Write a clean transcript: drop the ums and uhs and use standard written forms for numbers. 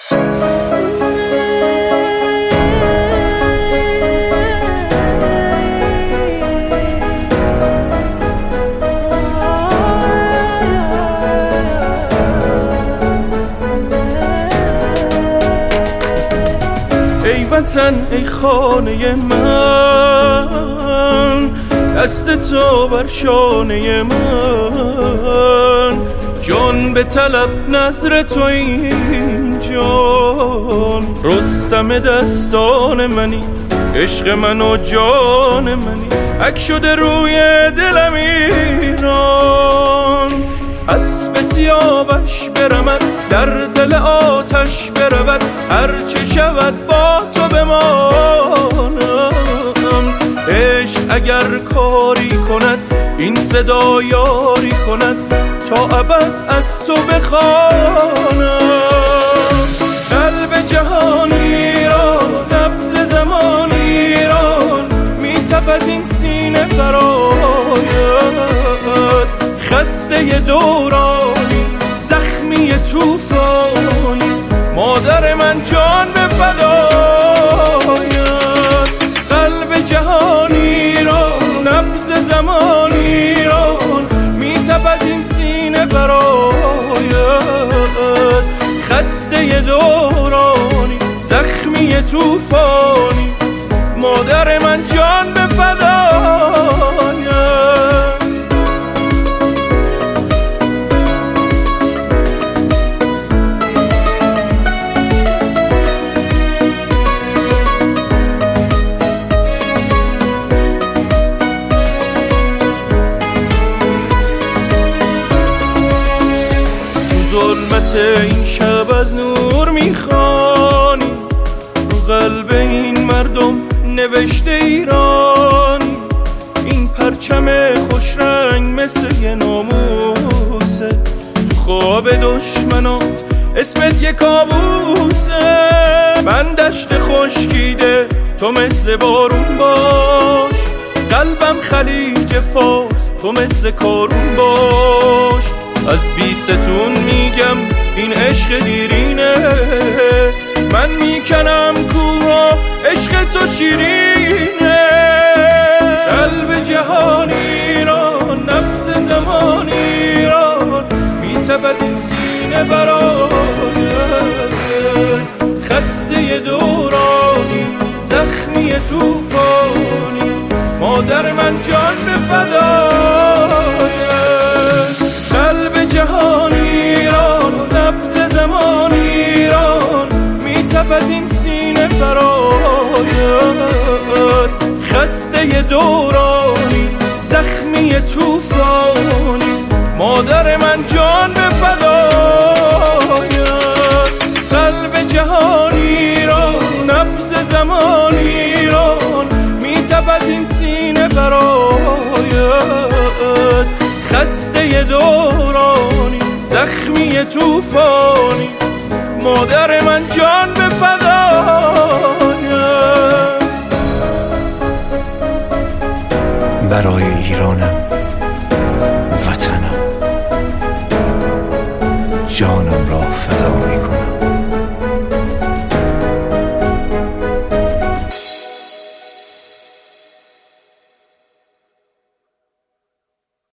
ای وطن ای خانه من، دست تو بر شانه من، جان به طلب نظر تو این جان، رستم دستان منی، عشق من و جان منی، عک شده روی دلم ایران. اسب سیاوش برمد در دل آتش برود، هرچه شود با تو بمانم. عشق اگر کاری کند این صدا یاری کند، تا ابد از تو بخوانم. قلب جهان ایران، نبض زمان ایران، میتپد این سینه برایت. خسته دورانی، زخمی توفانی، مادر من جان به فدایت. قلب جهان ایران، نبض زمان ایران، میتپد این سینه برایت. خسته دورانی، زخمی توفانی، مادر من جان به فدایت. ظلمت این شب از نور میخوانی، رو قلب این مردم نوشته ایرانی. این پرچم خوش رنگ مثل یه ناموسه، تو خواب دشمنات اسمت یه کابوسه. من دشت خشکیده تو مثل بارون باش، قلبم خلیج فارس تو مثل کارون باش. از بیستون میگم این عشق دیرینه، من میکنم کوها عشق تو شیرینه. قلب جهان ایران، نبض زمان ایران، میتپد این سینه برایت. خسته دورانی، زخمی توفانی، مادر من جان به فدایت. قلب جهان ایران، نبض زمان ایران، میتپد این سینه برایت. خسته دورانی، زخمی توفانی، مادر من جان به فدایت. قلب جهان ایران، نبض زمان ایران، میتپد این سینه برایت. خسته دورانی، زخمی توفانی، مادر من جان به فدایت. برای ایرانم